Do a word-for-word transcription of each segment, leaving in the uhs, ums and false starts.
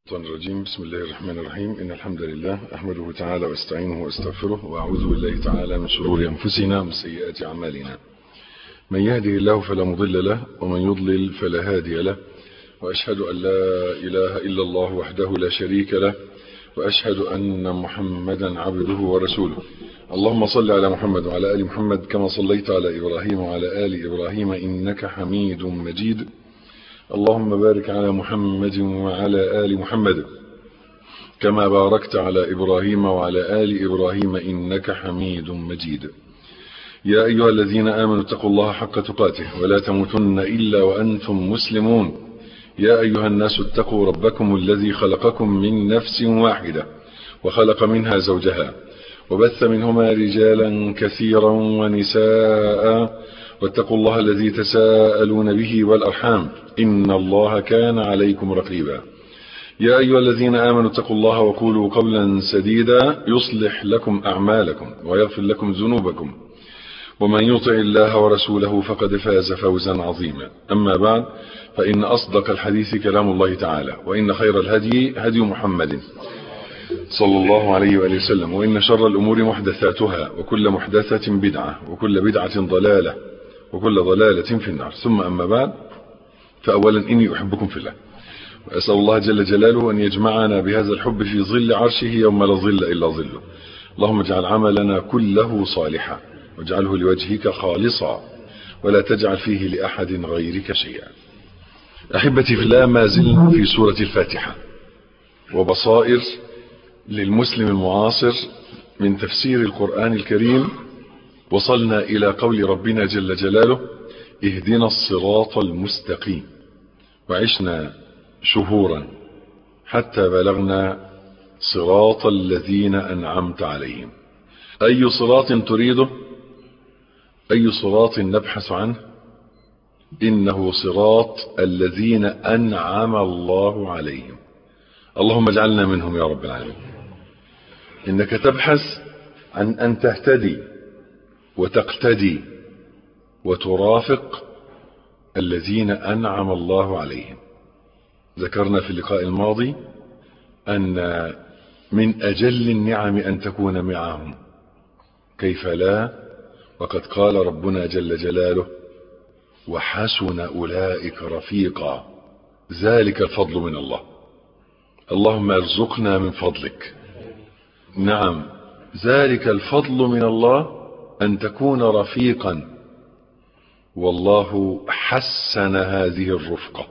الشيطان الرجيم. بسم الله الرحمن الرحيم. إن الحمد لله أحمده تعالى واستعينه واستغفره وأعوذ بالله تعالى من شرور أنفسنا ومن سيئات أعمالنا. من يهده الله فلا مضل له ومن يضلل فلا هادي له، وأشهد أن لا إله إلا الله وحده لا شريك له، وأشهد أن محمدا عبده ورسوله. اللهم صل على محمد وعلى آل محمد كما صليت على إبراهيم وعلى آل إبراهيم إنك حميد مجيد. اللهم بارك على محمد وعلى آل محمد كما باركت على إبراهيم وعلى آل إبراهيم إنك حميد مجيد. يا أيها الذين آمنوا اتقوا الله حق تقاته ولا تموتن إلا وأنتم مسلمون. يا أيها الناس اتقوا ربكم الذي خلقكم من نفس واحدة وخلق منها زوجها وبث منهما رجالا كثيرا ونساء، واتقوا الله الذي تساءلون به والأرحام إن الله كان عليكم رقيبا. يا أيها الذين آمنوا اتقوا الله وقولوا قولا سديدا يصلح لكم أعمالكم ويغفر لكم ذنوبكم، ومن يطع الله ورسوله فقد فاز فوزا عظيما. أما بعد، فإن أصدق الحديث كلام الله تعالى، وإن خير الهدي هدي محمد صلى الله عليه وآله وسلم، وإن شر الأمور محدثاتها، وكل محدثة بدعة، وكل بدعة ضلالة، وكل ضلالة في النار. ثم أما بعد، فأولا إني أحبكم في الله، وأسأل الله جل جلاله أن يجمعنا بهذا الحب في ظل عرشه يوم لا ظل إلا ظله. اللهم اجعل عملنا كله صالحا واجعله لوجهك خالصا ولا تجعل فيه لأحد غيرك شيئا. أحبتي في الله، ما زلنا في سورة الفاتحة وبصائر للمسلم المعاصر من تفسير القرآن الكريم. وصلنا إلى قول ربنا جل جلاله: اهدنا الصراط المستقيم. وعشنا شهورا حتى بلغنا صراط الذين أنعمت عليهم. أي صراط تريده؟ أي صراط نبحث عنه؟ إنه صراط الذين أنعم الله عليهم. اللهم اجعلنا منهم يا رب العالمين. إنك تبحث عن أن تهتدي وتقتدي وترافق الذين أنعم الله عليهم. ذكرنا في اللقاء الماضي أن من أجل النعم أن تكون معهم، كيف لا؟ وقد قال ربنا جل جلاله: وحسن أولئك رفيقا، ذلك الفضل من الله. اللهم ارزقنا من فضلك. نعم، ذلك الفضل من الله أن تكون رفيقا، والله حسن هذه الرفقة،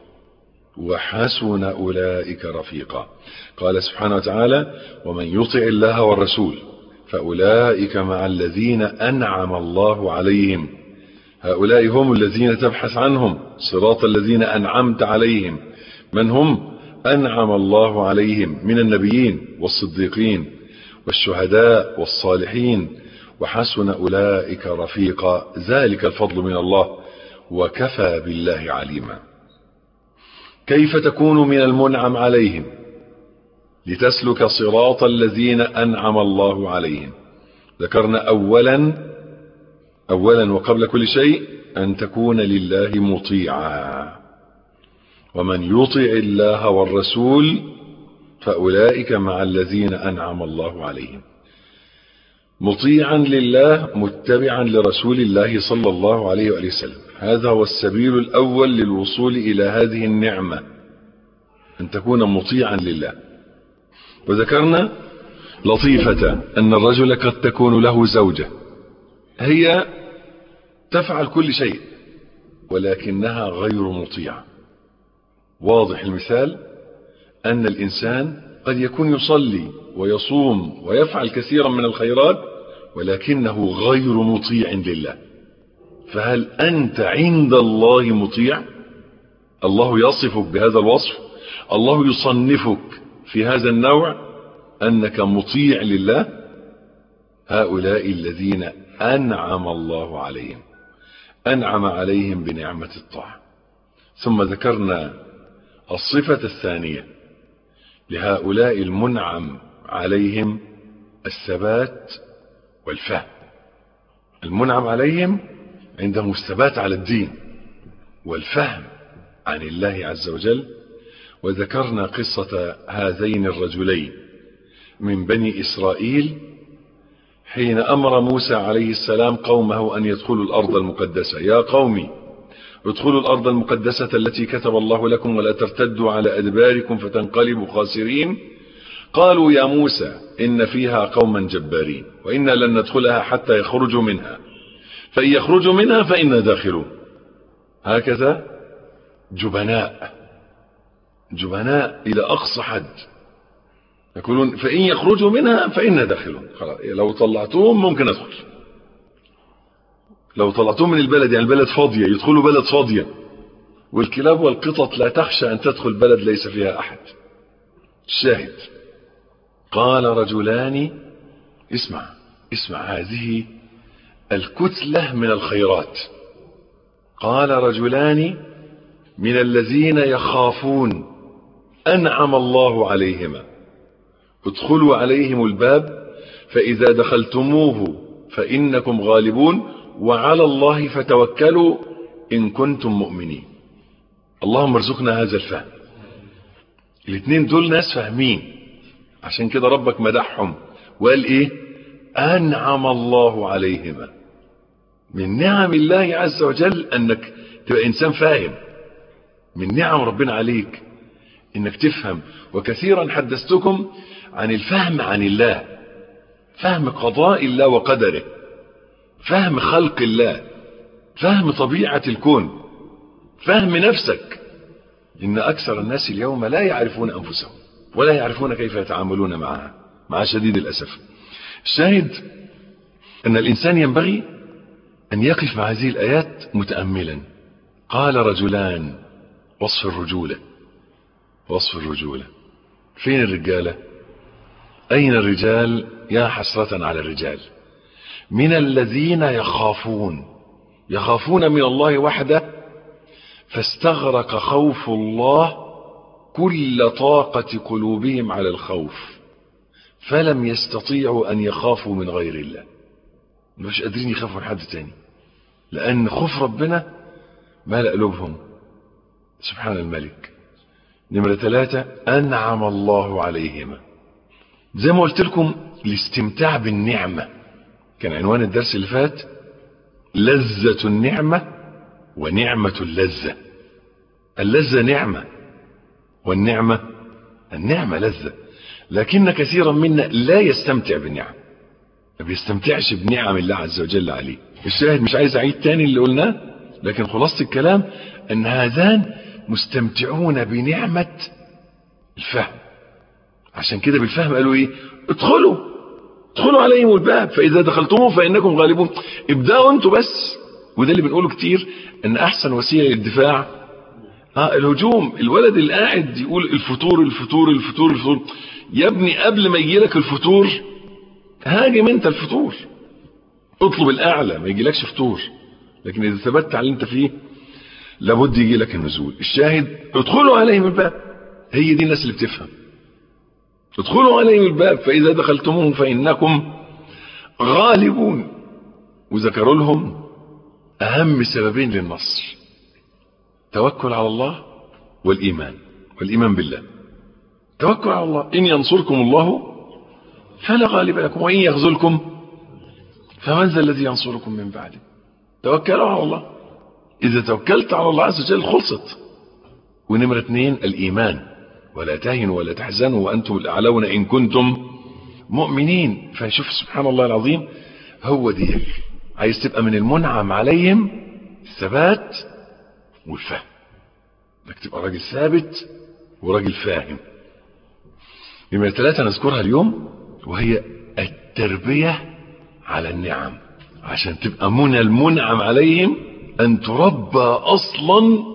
وحسن أولئك رفيقا. قال سبحانه وتعالى: ومن يطع الله والرسول فأولئك مع الذين أنعم الله عليهم. هؤلاء هم الذين تبحث عنهم، صراط الذين أنعمت عليهم. من هم؟ أنعم الله عليهم من النبيين والصديقين والشهداء والصالحين، وحسن أولئك رفيقا، ذلك الفضل من الله وكفى بالله عليما. كيف تكون من المنعم عليهم لتسلك صراط الذين أنعم الله عليهم؟ ذكرنا أولا أولا وقبل كل شيء أن تكون لله مطيعا. ومن يطع الله والرسول فأولئك مع الذين أنعم الله عليهم. مطيعا لله متبعا لرسول الله صلى الله عليه وآله وسلم. هذا هو السبيل الأول للوصول إلى هذه النعمة، أن تكون مطيعا لله. وذكرنا لطيفة أن الرجل قد تكون له زوجة هي تفعل كل شيء ولكنها غير مطيعة. واضح المثال أن الإنسان قد يكون يصلي ويصوم ويفعل كثيرا من الخيرات ولكنه غير مطيع لله. فهل أنت عند الله مطيع؟ الله يصفك بهذا الوصف، الله يصنفك في هذا النوع أنك مطيع لله. هؤلاء الذين أنعم الله عليهم، أنعم عليهم بنعمة الطاعة. ثم ذكرنا الصفة الثانية لهؤلاء المنعم عليهم: الثبات والفهم. المنعم عليهم عندهم الثبات على الدين والفهم عن الله عز وجل وذكرنا قصة هذين الرجلين من بني إسرائيل حين أمر موسى عليه السلام قومه أن يدخلوا الأرض المقدسة. يا قومي ادخلوا الأرض المقدسة التي كتب الله لكم ولا ترتدوا على أدباركم فتنقلبوا خاسرين. قالوا يا موسى إن فيها قوما جبارين وإنا لن ندخلها حتى يخرجوا منها فإن يخرجوا منها فإنا داخلون. هكذا جبناء جبناء إلى أقصى حد يقولون فإن يخرجوا منها فإنا داخلون. خلاص لو طلعتوهم ممكن أدخل، لو طلعتوهم من البلد يعني البلد فاضية يدخلوا بلد فاضية، والكلاب والقطط لا تخشى أن تدخل بلد ليس فيها أحد. الشاهد قال رجلان، اسمع اسمع هذه الكتلة من الخيرات. قال رجلان من الذين يخافون أنعم الله عليهما ادخلوا عليهم الباب فإذا دخلتموه فإنكم غالبون وعلى الله فتوكلوا إن كنتم مؤمنين. اللهم ارزقنا هذا الفهم. الاثنين دول ناس فاهمين، عشان كده ربك مدحهم وقال ايه؟ أنعم الله عليهما. من نعم الله عز وجل انك تبقى انسان فاهم. من نعم ربنا عليك انك تفهم. وكثيرا حدثتكم عن الفهم عن الله، فهم قضاء الله وقدره، فهم خلق الله، فهم طبيعة الكون، فهم نفسك. إن أكثر الناس اليوم لا يعرفون أنفسهم ولا يعرفون كيف يتعاملون معها مع شديد الأسف. الشاهد أن الإنسان ينبغي أن يقف مع هذه الآيات متأملا. قال رجلان، وصف الرجولة، وصف الرجولة. فين الرجالة؟ أين الرجال؟ يا حسرة على الرجال. من الذين يخافون، يخافون من الله وحده، فاستغرق خوف الله كل طاقة قلوبهم على الخوف، فلم يستطيعوا أن يخافوا من غير الله. مش قادرين يخافوا من حد تاني، لأن خوف ربنا ملأ قلوبهم. سبحان الملك. نمرة ثلاثة، أنعم الله عليهما. زي ما قلت لكم الاستمتاع بالنعمة كان عنوان الدرس اللي فات، لذة النعمة ونعمة اللذة. اللذة نعمة والنعمة النعمة لذة، لكن كثيرا منا لا يستمتع بالنعم، ما بيستمتعش بنعم الله عز وجل عليه. الشاهد مش عايز أعيد تاني اللي قلناه، لكن خلاصة الكلام أن هذان مستمتعون بنعمة الفهم. عشان كده بالفهم قالوا ايه؟ ادخلوا ادخلوا عليهم الباب فإذا دخلتموه فإنكم غالبون. ابدأوا انتوا بس. وده اللي بنقوله كتير، ان احسن وسيلة للدفاع اه الهجوم. الولد اللي قاعد يقول الفطور الفطور الفطور الفطور، يا ابني قبل ما يجيلك الفطور هاجم انت الفطور، اطلب الاعلى ما يجيلكش فطور. لكن اذا ثبت على اللي انت فيه لابد يجيلك النزول. الشاهد ادخلوا عليهم الباب. هي دي الناس اللي بتفهم. ادخلوا عليهم الباب فإذا دخلتموه فإنكم غالبون. وذكروا لهم أهم سببين للنصر: توكل على الله والإيمان، والإيمان بالله. توكل على الله، إن ينصركم الله فلا غالب لكم وإن يخذلكم فمن ذا الذي ينصركم من بعده. توكلوا على الله. إذا توكلت على الله عز وجل خلصت. ونمرة اثنين الإيمان، ولا تهنوا ولا تحزنوا وأنتم الأعلون إن كنتم مؤمنين. فشوف سبحان الله العظيم، هو دي عايز تبقى من المنعم عليهم الثبات والفهم، انك تبقى راجل ثابت وراجل فاهم. نمرة ثلاثة نذكرها اليوم، وهي التربية على النعم. عشان تبقى من المنعم عليهم أن تربى أصلا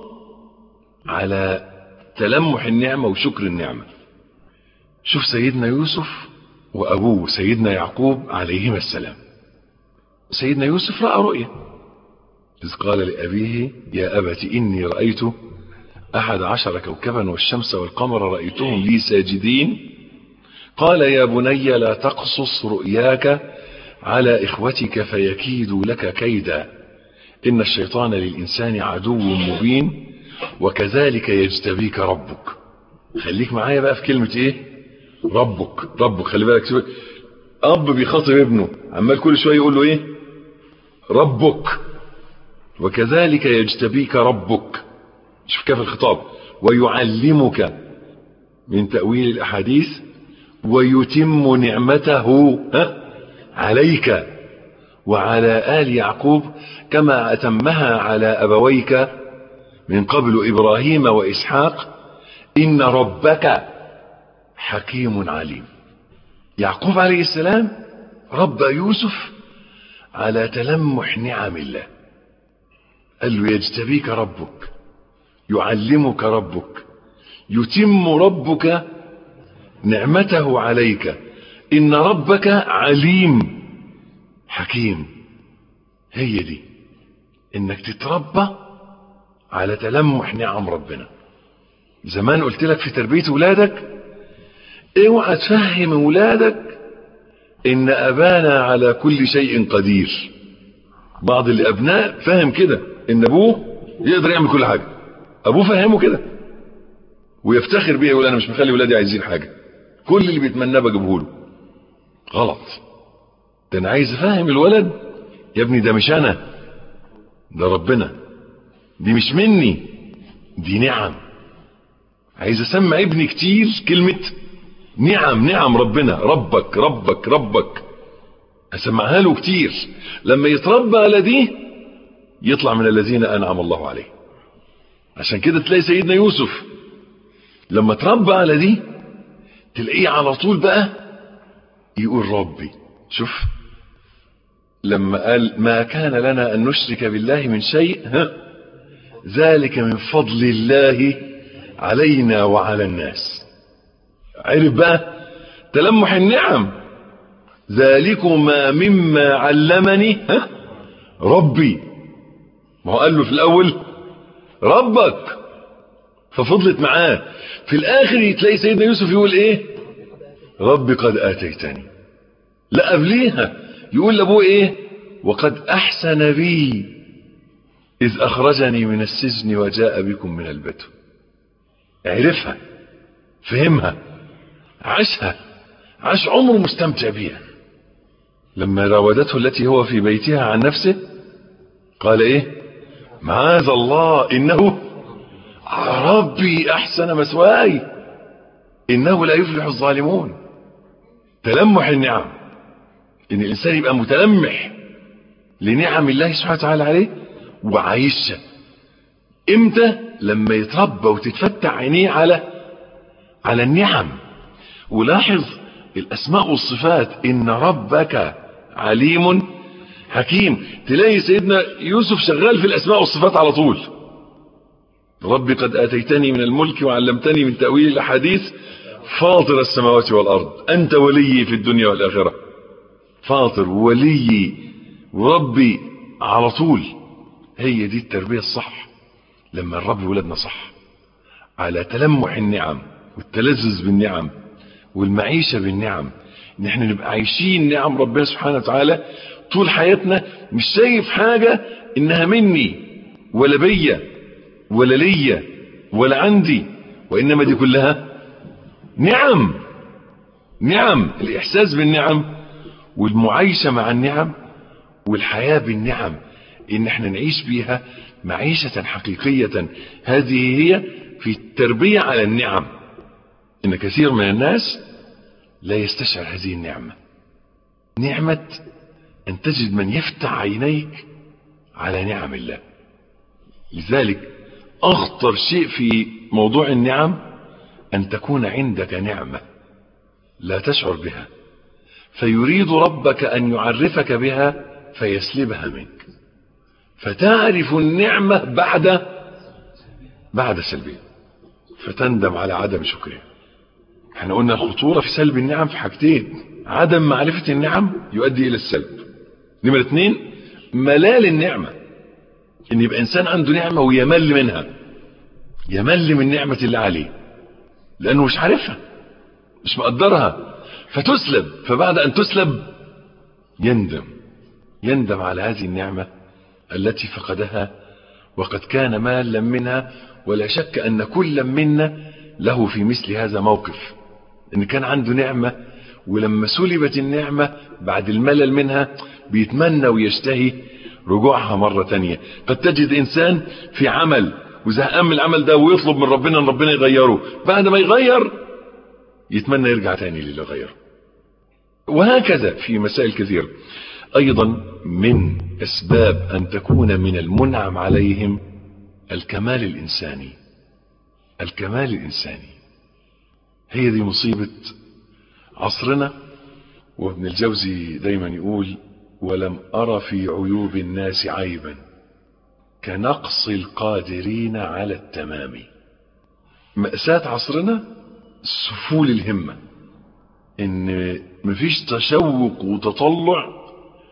على تلمح النعمة وشكر النعمة. شوف سيدنا يوسف وأبوه سيدنا يعقوب عليهما السلام. سيدنا يوسف رأى رؤيا، إذ قال لأبيه يا أبت إني رأيت أحد عشر كوكبا والشمس والقمر رأيتهم لي ساجدين. قال يا بني لا تقصص رؤياك على إخوتك فيكيدوا لك كيدا إن الشيطان للإنسان عدو مبين وكذلك يجتبيك ربك خليك معايا بقى في كلمة ايه؟ ربك. ربك خلي بالك، شوف اب بيخاطب ابنه عمال كل شوية يقول له ايه؟ ربك. وكذلك يجتبيك ربك، شوف كيف الخطاب، ويعلمك من تأويل الأحاديث ويتم نعمته عليك وعلى آل يعقوب كما أتمها على أبويك من قبل إبراهيم وإسحاق إن ربك حكيم عليم. يعقوب عليه السلام ربى يوسف على تلمح نعم الله، قال له يجتبيك ربك، يعلمك ربك، يتم ربك نعمته عليك، إن ربك عليم حكيم. هي دي إنك تتربى على تلمح نعم ربنا. زمان قلت لك في تربية ولادك اوعى تفهم ولادك إن أبانا على كل شيء قدير. بعض الأبناء فهم كده إن أبوه يقدر يعمل كل حاجة، أبوه فهمه كده ويفتخر بيه، يقول أنا مش مخلي ولادي عايزين حاجة، كل اللي بيتمناه بجيبه له. غلط. ده أنا عايز أفهم الولد يا ابني ده مش أنا، ده ربنا، دي مش مني، دي نعم. عايز أسمع ابني كتير كلمة نعم، نعم ربنا، ربك ربك ربك، أسمعها له كتير. لما يتربى على دي يطلع من الذين أنعم الله عليه. عشان كده تلاقي سيدنا يوسف لما تربى على دي تلاقيه على طول بقى يقول ربي. شوف لما قال ما كان لنا أن نشرك بالله من شيء ها ذلك من فضل الله علينا وعلى الناس. عرف بقى تلمح النعم، ذلكما مما علمني ها ربي. ما هو قال له في الأول ربك، ففضلت معاه. في الآخر تلاقي سيدنا يوسف يقول ايه؟ ربي قد آتيتني. لا قبليها يقول لأبوه ايه؟ وقد أحسن بي إذ أخرجني من السجن وجاء بكم من البدو. عرفها، فهمها، عاشها، عاش عمره مستمتع بيها. لما راودته التي هو في بيتها عن نفسه قال ايه؟ معاذ الله إنه ربي أحسن مثواي إنه لا يفلح الظالمون. تلمح النعم، إن الإنسان يبقى متلمح لنعم الله سبحانه وتعالى عليه وعايشها. إمتى؟ لما يتربى وتتفتح عينيه على على النعم. ولاحظ الأسماء والصفات، إن ربك عليم حكيم. تلاقي سيدنا يوسف شغال في الأسماء والصفات على طول. ربي قد آتيتني من الملك وعلمتني من تأويل الأحاديث فاطر السماوات والأرض أنت ولي في الدنيا والآخرة. فاطر ولي وربي على طول. هي دي التربية الصح. لما نربي ولادنا صح على تلمح النعم والتلذذ بالنعم والمعيشة بالنعم، ان احنا نبقى عايشين نعم ربنا سبحانه وتعالى طول حياتنا، مش شايف حاجة انها مني ولا بيا ولا ليا ولا عندي، وانما دي كلها نعم. نعم، الاحساس بالنعم والمعايشة مع النعم والحياة بالنعم، ان احنا نعيش بيها معيشة حقيقية. هذه هي في التربية على النعم. ان كثير من الناس لا يستشعر هذه النعمة، نعمة ان تجد من يفتح عينيك على نعم الله. لذلك اخطر شيء في موضوع النعم ان تكون عندك نعمة لا تشعر بها، فيريد ربك ان يعرفك بها فيسلبها منك، فتعرف النعمة بعد بعد سلبها فتندم على عدم شكرها. احنا قلنا الخطورة في سلب النعم في حاجتين: عدم معرفة النعم يؤدي الى السلب، نمرة اتنين ملال النعمة، ان يبقى انسان عنده نعمة ويمل منها، يمل من نعمة الله عليه لانه مش عارفها مش مقدرها فتسلب، فبعد ان تسلب يندم يندم على هذه النعمة التي فقدها وقد كان مالا منها. ولا شك ان كل منا له في مثل هذا موقف، ان كان عنده نعمة ولما سلبت النعمة بعد الملل منها بيتمنى ويشتهي رجوعها مرة تانية. قد تجد انسان في عمل وزهقان من العمل ده ويطلب من ربنا ان ربنا يغيره، بعد ما يغير يتمنى يرجع تاني للي غيره. وهكذا في مسائل كثيرة. ايضا من اسباب ان تكون من المنعم عليهم الكمال الانساني. الكمال الانساني هي دي مصيبة عصرنا. وابن الجوزي دايما يقول: ولم أرى في عيوب الناس عيبا كنقص القادرين على التمام. مأساة عصرنا سفول الهمة، ان مفيش تشوق وتطلع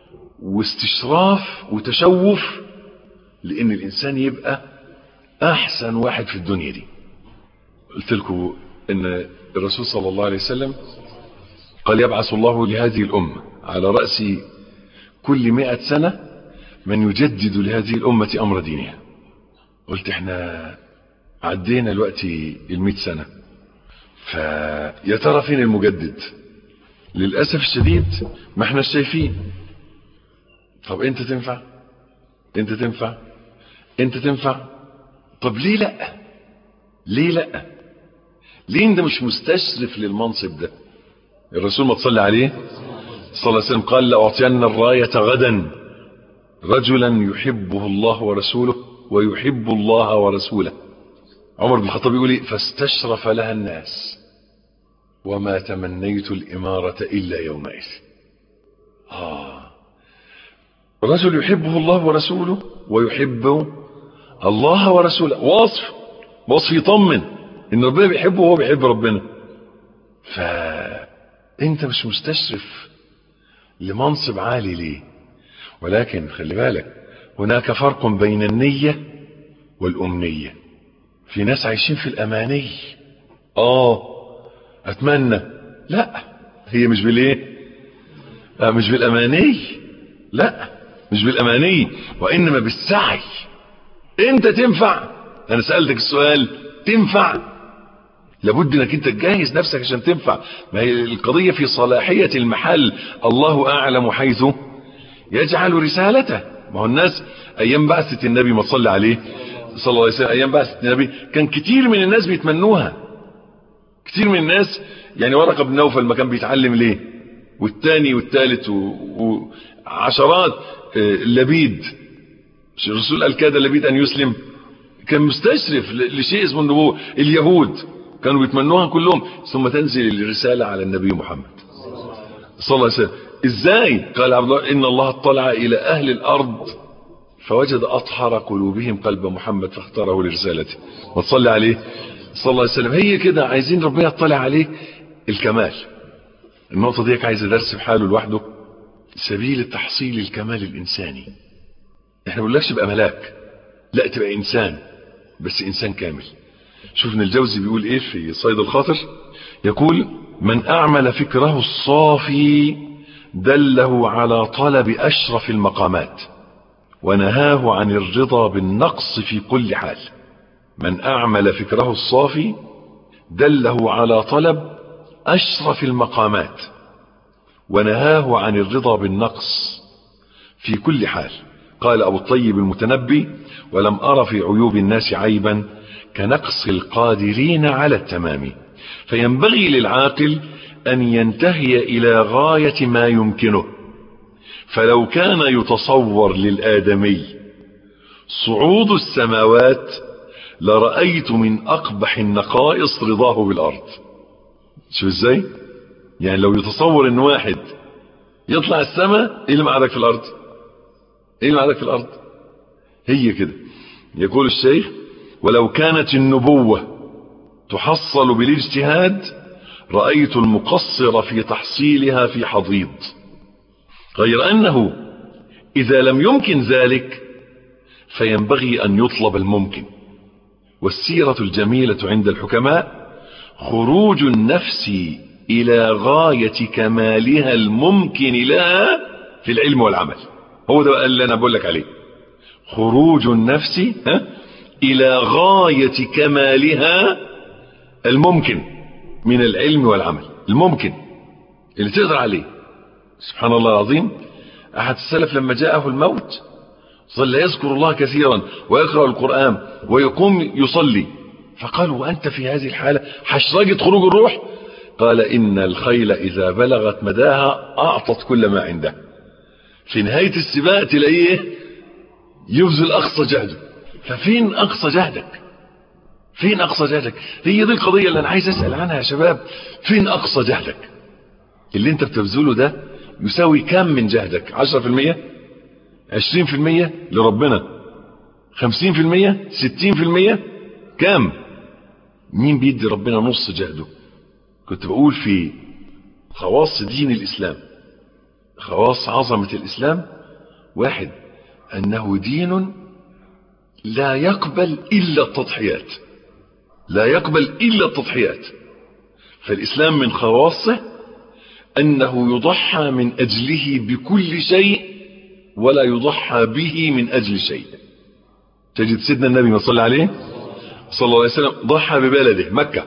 واستشراف وتشوف لان الانسان يبقى احسن واحد في الدنيا دي. قلت لكم ان الرسول صلى الله عليه وسلم قال: يبعث الله لهذه الامة على رأس كل مئة سنة من يجدد لهذه الامة امر دينها. قلت احنا عدينا الوقت المئة سنة، فيا ترى فين المجدد؟ للأسف الشديد ما احنا شايفين. طب انت تنفع، انت تنفع، انت تنفع. طب ليه لا؟ ليه لا؟ ليه انت مش مستشرف للمنصب ده؟ الرسول ما تصلي عليه صلى الله عليه وسلم قال: لأعطين الراية غدا رجلا يحبه الله ورسوله ويحب الله ورسوله. عمر بن الخطاب يقول لي: فاستشرف لها الناس وما تمنيت الإمارة إلا يومئذ. آه رجل يحبه الله ورسوله ويحب الله ورسوله، وصف وصف يطمن إن ربنا بيحبه وهو بيحب ربنا. فأنت مش مستشرف لمنصب عالي ليه؟ ولكن خلي بالك، هناك فرق بين النية والأمنية. في ناس عايشين في الأماني. آه أتمنى، لا، هي مش بالإيه؟ آه مش بالأماني، لا مش بالأماني، وإنما بالسعي. أنت تنفع؟ أنا سألتك السؤال، تنفع؟ لابد انك انت تجهز نفسك عشان تنفع. ما هي القضية في صلاحية المحل، الله أعلم حيث يجعل رسالته. ما هو الناس أيام بعثة النبي ما تصلي عليه صلى الله عليه وسلم، أيام بعثة النبي كان كتير من الناس بيتمنوها. كتير من الناس، يعني ورقة بن نوفل ما كان بيتعلم ليه، والتاني والتالت وعشرات. لبيد، الرسول قال: كاد لبيد أن يسلم. كان مستشرف لشيء اسمه النبوة. اليهود كانوا بيتمنوها كلهم، ثم تنزل الرسالة على النبي محمد صلى الله عليه وسلم. ازاي؟ قال عبد الله: إن الله اطلع إلى أهل الأرض فوجد أطهر قلوبهم قلب محمد فاختاره لرسالته. وتصلي عليه صلى الله عليه وسلم. هي كده، عايزين ربنا يطلع عليه الكمال. النقطة دي عايزة درس بحاله لوحده، سبيل تحصيل الكمال الإنساني. احنا بنقولكش تبقى ملاك، لا، تبقى إنسان، بس إنسان كامل. شوف ابن الجوزي بيقول إيه في صيد الخاطر، يقول: من أعمل فكره الصافي دله على طلب أشرف المقامات ونهاه عن الرضا بالنقص في كل حال. من أعمل فكره الصافي دله على طلب أشرف المقامات ونهاه عن الرضا بالنقص في كل حال. قال أبو الطيب المتنبي: ولم أرى في عيوب الناس عيبا كنقص القادرين على التمام. فينبغي للعاقل أن ينتهي إلى غاية ما يمكنه. فلو كان يتصور للآدمي صعود السماوات لرأيت من أقبح النقائص رضاه بالأرض. شو ازاي؟ يعني لو يتصور ان واحد يطلع السماء، ايه اللي معادك في الأرض؟ ايه اللي معادك في الأرض؟ هي كده. يقول الشيخ: ولو كانت النبوة تحصل بالاجتهاد رأيت المقصر في تحصيلها في حضيض. غير أنه إذا لم يمكن ذلك فينبغي أن يطلب الممكن. والسيرة الجميلة عند الحكماء خروج النفس إلى غاية كمالها الممكن لها في العلم والعمل. هو ده اللي أنا بقول لك عليه، خروج النفس إلى غاية كمالها الممكن من العلم والعمل، الممكن اللي تقدر عليه. سبحان الله العظيم، احد السلف لما جاءه الموت ظل يذكر الله كثيرا ويقرأ القرآن ويقوم يصلي، فقالوا وأنت في هذه الحالة حشرجت خروج الروح؟ قال إن الخيل إذا بلغت مداها أعطت كل ما عنده، في نهاية السباق تلاقيه يبذل أقصى جهده. ففين أقصى جهدك؟ فين أقصى جهدك؟ هي دي القضية اللي أنا عايز أسأل عنها يا شباب. فين أقصى جهدك؟ اللي أنت بتبذله ده يساوي كم من جهدك؟ عشرة في المية، عشرين في المية لربنا، خمسين في المية، ستين في المية، كم؟ مين بيدي ربنا نص جهده؟ كنت بقول في خواص دين الإسلام، خواص عظمة الإسلام، واحد أنه دين لا يقبل إلا التضحيات، لا يقبل إلا التضحيات. فالإسلام من خواصه أنه يضحى من أجله بكل شيء ولا يضحى به من أجل شيء. تجد سيدنا النبي ما صلى عليه صلى الله عليه وسلم ضحى ببلده مكة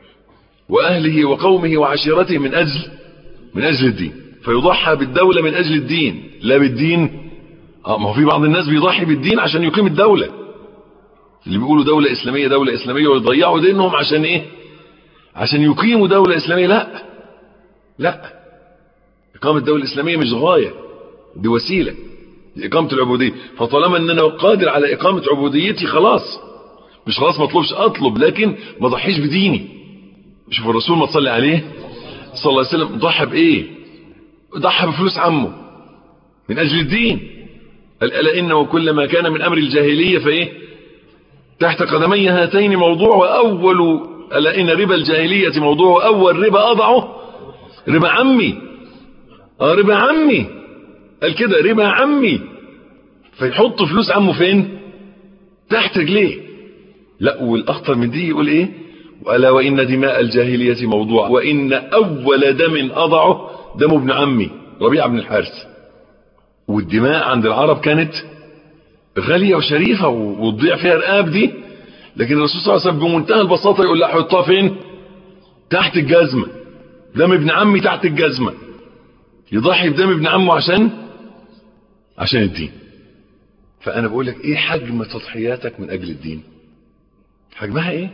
وأهله وقومه وعشيرته من أجل من أجل الدين، فيضحى بالدولة من أجل الدين لا بالدين. آه ما هو في بعض الناس بيضحي بالدين عشان يقيم الدولة، اللي بيقولوا دولة إسلامية دولة إسلامية ويضيعوا دينهم عشان إيه؟ عشان يقيموا دولة إسلامية. لا لا، إقامة الدولة الإسلامية مش غاية، دي وسيلة لإقامة العبودية. فطالما أن أنا قادر على إقامة عبوديتي خلاص، مش خلاص ما اطلبش، أطلب لكن ما ضحيش بديني. شوف الرسول ما تصلي عليه صلى الله عليه وسلم ضحى بإيه؟ ضحى بفلوس عمه من أجل الدين. قال ألا إنه كل ما كان من أمر الجاهلية فإيه؟ تحت قدمي هاتين موضوع وأول، ألا إن ربا الجاهلية موضوع أول ربا أضعه ربا عمي. آه ربا عمي، قال كده ربا عمي. فيحط فلوس عمه فين؟ تحت رجليه. لا والأخطر من دي يقول إيه؟ وألا وإن دماء الجاهلية موضوع وإن أول دم أضعه دم ابن عمي ربيعة بن الحارث. والدماء عند العرب كانت غالية وشريفة وتضيع فيها رقاب دي، لكن الرسول صلى الله عليه وسلم بمنتهى البساطة يقول لا حطها فين؟ تحت الجزمة، دم ابن عمي تحت الجزمة. يضحي بدم ابن عمه عشان عشان الدين. فأنا بقول لك إيه حجم تضحياتك من أجل الدين؟ حجمها إيه؟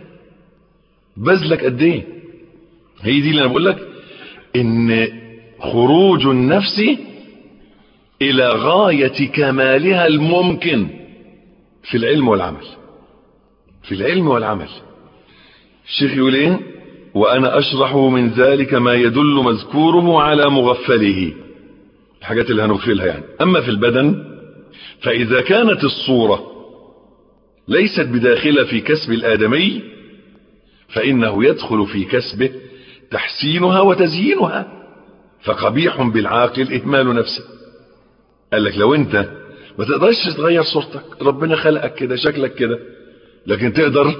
بذلك قد إيه؟ هي دي اللي أنا بقول لك، إن خروج النفس إلى غاية كمالها الممكن في العلم والعمل، في العلم والعمل. الشيخ يقول إيه؟ وأنا أشرح من ذلك ما يدل مذكوره على مغفله، الحاجات اللي هنغفلها يعني. أما في البدن فإذا كانت الصورة ليست بداخلة في كسب الآدمي فإنه يدخل في كسبه تحسينها وتزيينها، فقبيح بالعاقل إهمال نفسه. قال لك لو أنت ما تقدرش تغير صورتك، ربنا خلقك كده شكلك كده، لكن تقدر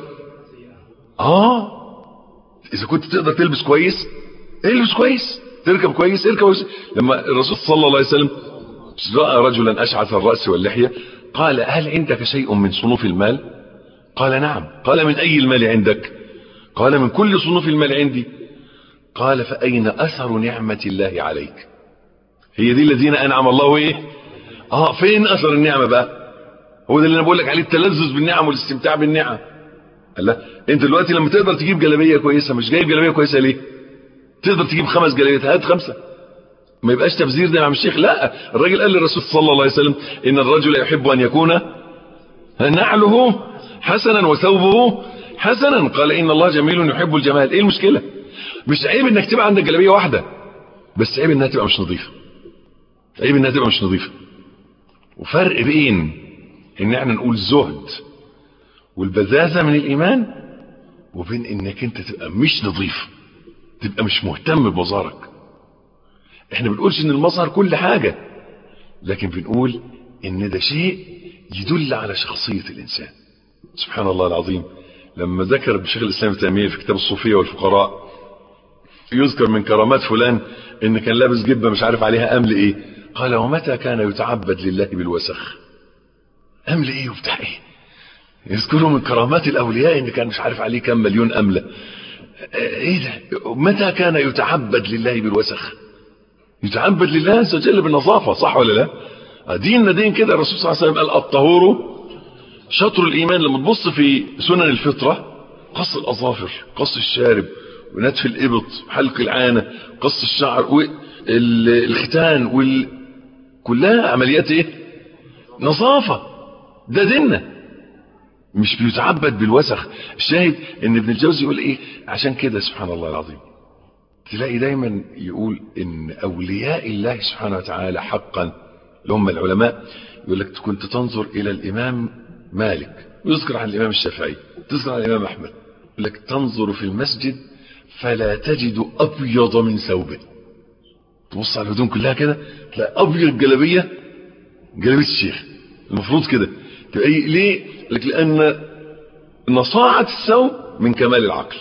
آه إذا كنت تقدر تلبس كويس البس كويس، تركب كويس اركب كويس. لما الرسول صلى الله عليه وسلم رأى رجلا أشعث الرأس واللحية قال هل عندك شيء من صنوف المال؟ قال نعم. قال من أي المال عندك؟ قال من كل صنوف المال عندي. قال فأين أثر نعمة الله عليك؟ هي دي الذين أنعم الله إيه؟ آه فين أثر النعمة بقى؟ هو ده اللي أنا بقول لك عليه، التلذذ بالنعم والاستمتاع بالنعم. قال لا، أنت دلوقتي لما تقدر تجيب جلابية كويسة، مش جايب جلابية كويسة ليه؟ تقدر تجيب خمس جلابيات، هات خمسة، ما يبقاش تبذير ده يا عم الشيخ. لا، الراجل قال للرسول صلى الله عليه وسلم إن الرجل يحب أن يكون نعله حسنا وثوبه حسنا. قال إن الله جميل يحب الجمال. إيه المشكلة؟ مش عيب إنك تبقى عندك جلابية واحدة، بس عيب إنها تبقى مش نظيفة، عيب إنها تبقى مش نظيفة. وفرق بين إن احنا نقول زهد والبذاذة من الإيمان وبين إنك أنت تبقى مش نظيف، تبقى مش مهتم بمظهرك. احنا بنقولش ان المظهر كل حاجة، لكن بنقول ان ده شيء يدل على شخصية الانسان. سبحان الله العظيم، لما ذكر بشيخ الاسلام ابن تيمية في كتاب الصوفية والفقراء يذكر من كرامات فلان ان كان لابس جبة مش عارف عليها امل ايه، قال ومتى كان يتعبد لله بالوسخ؟ امل ايه وبتاع ايه؟ يذكروا من كرامات الاولياء ان كان مش عارف عليه كم مليون املة. ايه ده؟ متى كان يتعبد لله بالوسخ؟ يتعبد لله عز وجل بالنظافة، صح ولا لا؟ ديننا دين كده. الرسول صلى الله عليه وسلم قال الطهور شطر الايمان. لما تبص في سنن الفطرة، قص الاظافر، قص الشارب، ونتف الابط، حلق العانة، قص الشعر، والختان، وال... كلها عمليات ايه؟ نظافة. ده ديننا، مش بيتعبد بالوسخ. الشاهد ان ابن الجوزي يقول ايه؟ عشان كده سبحان الله العظيم تلاقي دايما يقول ان اولياء الله سبحانه وتعالى حقا اللي هم العلماء، يقول لك كنت تنظر الى الامام مالك، ويذكر عن الامام الشافعي، تذكر عن الامام احمد، يقول لك تنظر في المسجد فلا تجد ابيض من ثوبه. تبص على الهدوم كلها كده تلاقي ابيض جلابيه، جلابيه الشيخ المفروض كده. ليه؟ لك لان نصاعة الثوب من كمال العقل،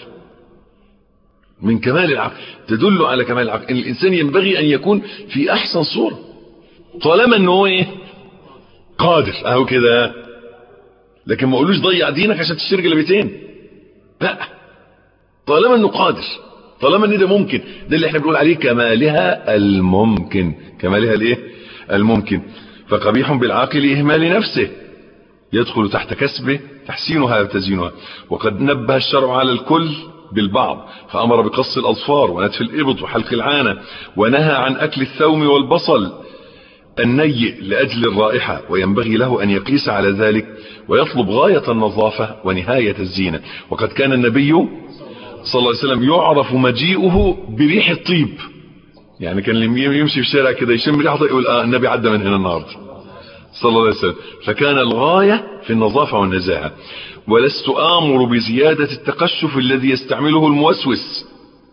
من كمال العقل، تدل على كمال العقل. ان الانسان ينبغي ان يكون في احسن صورة طالما انه هو ايه؟ قادر اهو كده. لكن ما اقولوش ضيع دينك عشان تشتري جلابيتين، لا، طالما انه قادر، طالما ان ده ممكن. ده اللي احنا بنقول عليه كمالها الممكن، كمالها الايه؟ الممكن. فقبيح بالعاقل اهمال نفسه، يدخل تحت كسبه تحسينها وتزيينها. وقد نبه الشرع على الكل بالبعض، فأمر بقص الأظفار ونتف الإبط وحلق العانة، ونهى عن أكل الثوم والبصل النيء لأجل الرائحة، وينبغي له أن يقيس على ذلك ويطلب غاية النظافة ونهاية الزينة. وقد كان النبي صلى الله عليه وسلم يعرف مجيئه بريح الطيب، يعني كان يمشي في الشارع كده يشم ريحه يقول آه النبي عدى من هنا النهارده صلى الله عليه وسلم. فكان الغاية في النظافة والنزاهة. ولست آمر بزيادة التقشف الذي يستعمله الموسوس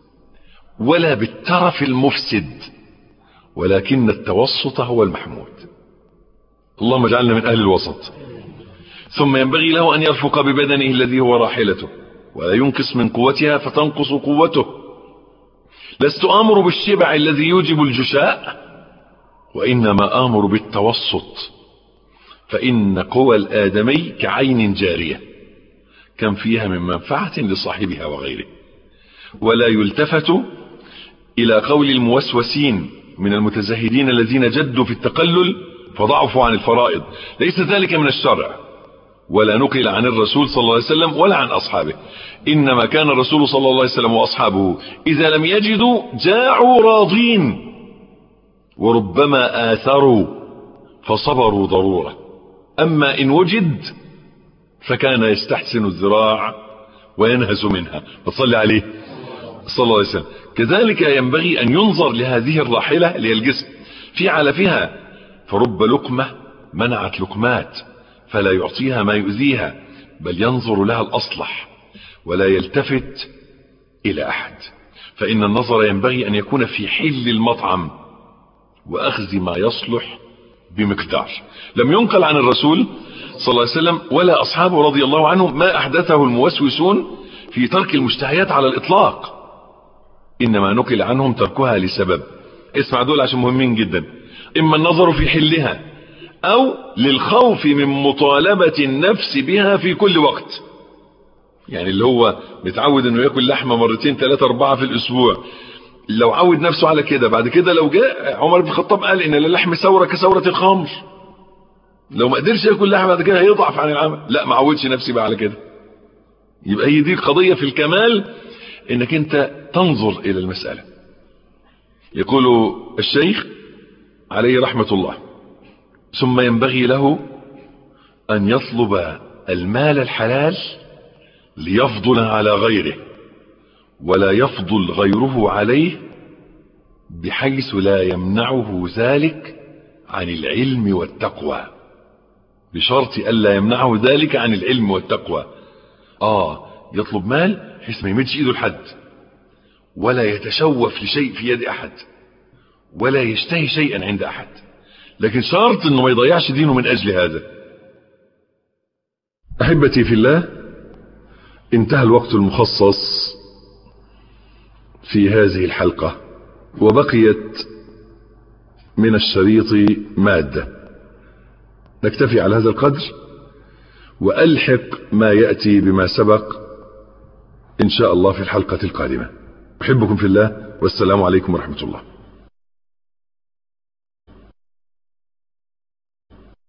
ولا بالترف المفسد، ولكن التوسط هو المحمود. اللهم اجعلنا من أهل الوسط. ثم ينبغي له أن يرفق ببدنه الذي هو راحلته، ولا ينقص من قوتها فتنقص قوته. لست آمر بالشبع الذي يوجب الجشاء، وإنما آمر بالتوسط، فإن قوى الآدمي كعين جارية كم فيها من منفعة لصاحبها وغيره. ولا يلتفت إلى قول الموسوسين من المتزهدين الذين جدوا في التقلل فضعفوا عن الفرائض، ليس ذلك من الشرع، ولا نقل عن الرسول صلى الله عليه وسلم ولا عن أصحابه. إنما كان الرسول صلى الله عليه وسلم وأصحابه إذا لم يجدوا جاعوا راضين، وربما آثروا فصبروا ضرورة. أما إن وجد فكان يستحسن الذراع وينهز منها، فصلي عليه صلى الله عليه وسلم. كذلك ينبغي أن ينظر لهذه الراحلة للجسم في علفها، فرب لقمة منعت لقمات، فلا يعطيها ما يؤذيها، بل ينظر لها الأصلح ولا يلتفت إلى أحد. فإن النظر ينبغي أن يكون في حل المطعم وأخذ ما يصلح بمقدار. لم ينقل عن الرسول صلى الله عليه وسلم ولا أصحابه رضي الله عنهم ما أحدثه الموسوسون في ترك المشتهيات على الإطلاق، إنما نقل عنهم تركها لسبب. اسمع دول عشان مهمين جدا. إما النظر في حلها، أو للخوف من مطالبة النفس بها في كل وقت. يعني اللي هو متعود انه ياكل لحمة مرتين ثلاثة اربعة في الاسبوع، لو عود نفسه على كده، بعد كده لو جاء عمر بن الخطاب قال ان اللحم ثورة كثورة الخمر، لو ما قدرش ياكل لحمة بعد كده هيضعف عن العمل. لا، ما عودش نفسي بقى على كده. يبقى هي دي القضية في الكمال، انك انت تنظر الى المسألة. يقول الشيخ عليه رحمة الله: ثم ينبغي له أن يطلب المال الحلال ليفضل على غيره، ولا يفضل غيره عليه، بحيث لا يمنعه ذلك عن العلم والتقوى، بشرط ألا يمنعه ذلك عن العلم والتقوى. آه يطلب مال بحيث ما يمدش إيده لحد، ولا يتشوف لشيء في يد أحد، ولا يشتهي شيئا عند أحد، لكن شرط انه ما يضيعش دينه من اجل هذا. احبتي في الله، انتهى الوقت المخصص في هذه الحلقة، وبقيت من الشريط مادة. نكتفي على هذا القدر، وألحق ما يأتي بما سبق إن شاء الله في الحلقة القادمة. أحبكم في الله، والسلام عليكم ورحمة الله.